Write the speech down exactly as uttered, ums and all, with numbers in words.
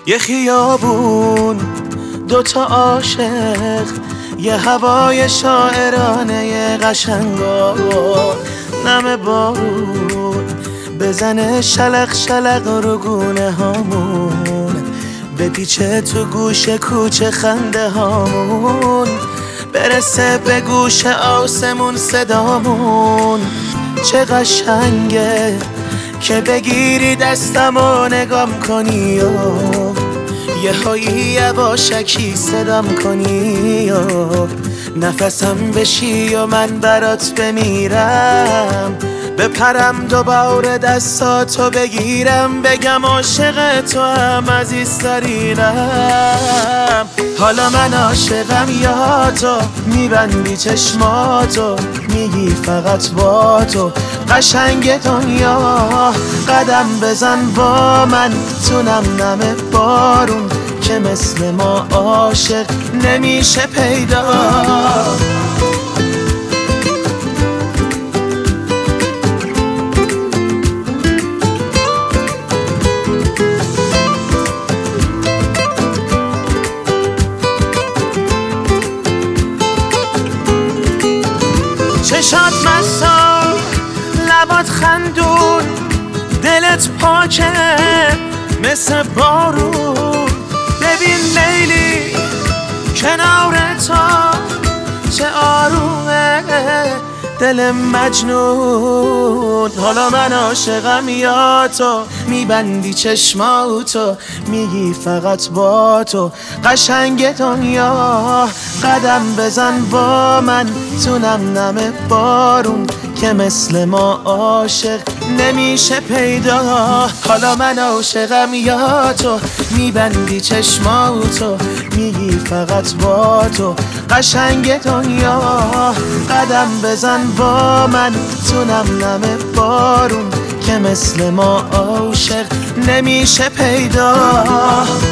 یه خیابون، دوتا عاشق، یه هوای شاعرانه قشنگا، نم بارون بزنه شلق شلق رو گونه هامون، بپیچه تو گوش کوچه خنده هامون، برسه به گوش آسمون صدامون. چه قشنگه که بگیری دستم و نگام کنی و یه هایی یواشکی صدام کنی و نفسم بشی و من برات بمیرم، بپرم دوباره دستاتو بگیرم، بگم عاشق تو هم عزیزترینم. حالا من عاشقم یا تو، میبندی چشماتو میگی فقط با تو قشنگ دنیا. قدم بزن با من تو نم نم بارون که مثل ما عاشق نمیشه پیدا. چشات مسا، لبات خندون، دلت پاکه مثل بارون. ببین لیلی کنار تو چه آرومه دل مجنون. حالا من عاشقم یا تو، میبندی چشماتو میگی فقط با تو قشنگ دنیا. قدم بزن با من تو نم نم بارون که مثل ما عاشق نمیشه پیدا. حالا من عاشقم یا تو، میبندی چشماتو میگی فقط با تو قشنگ دنیا. قدم بزن با من تو نم نم بارون که مثل ما عاشق نمیشه پیدا.